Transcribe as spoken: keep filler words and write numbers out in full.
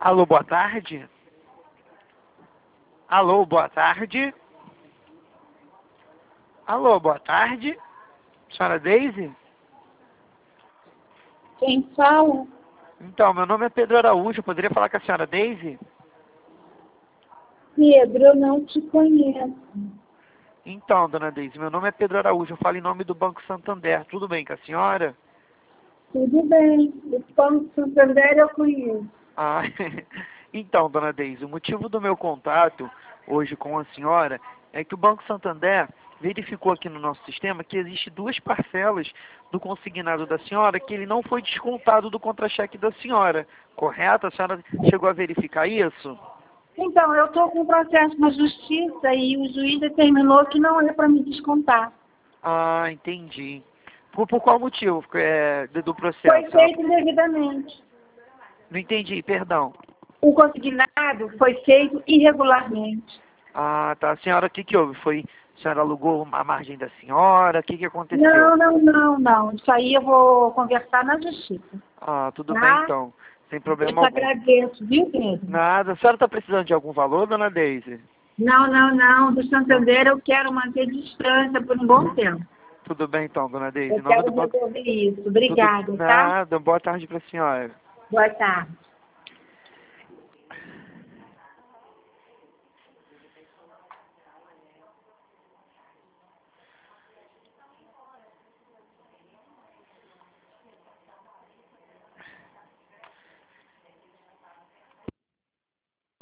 Alô, boa tarde? Alô, boa tarde? Alô, boa tarde? Senhora Deise? Quem fala? Então, meu nome é Pedro Araújo, eu poderia falar com a senhora Deise? Pedro, eu não te conheço. Então, dona Deise, meu nome é Pedro Araújo, eu falo em nome do Banco Santander. Tudo bem com a senhora? Tudo bem. O Banco Santander eu conheço. Ah, então, dona Deise, o motivo do meu contato hoje com a senhora é que o Banco Santander verificou aqui no nosso sistema que existe duas parcelas do consignado da senhora que ele não foi descontado do contra-cheque da senhora, correto? A senhora chegou a verificar isso? Então, eu estou com um processo na justiça e o juiz determinou que não é para me descontar. Ah, entendi. Por, por qual motivo é, do do Foi processo? feito indevidamente. Não entendi, perdão. O consignado foi feito irregularmente. Ah, tá. A senhora, o que que houve? Foi, a senhora alugou a margem da senhora? O que que aconteceu? Não, não, não, não. Isso aí eu vou conversar na justiça. Ah, tudo bem Tá? então. Sem Eu problema te algum. agradeço, viu, Pedro? Nada. A senhora está precisando de algum valor, dona Deise? Não, não, não. Do Não. Santander eu quero manter distância por um bom tempo. Tudo bem então, dona Deise. Eu Em nome quero do banco. resolver isso. Tudo. Obrigada, tá? Nada. Boa tarde para a senhora. Boa tarde.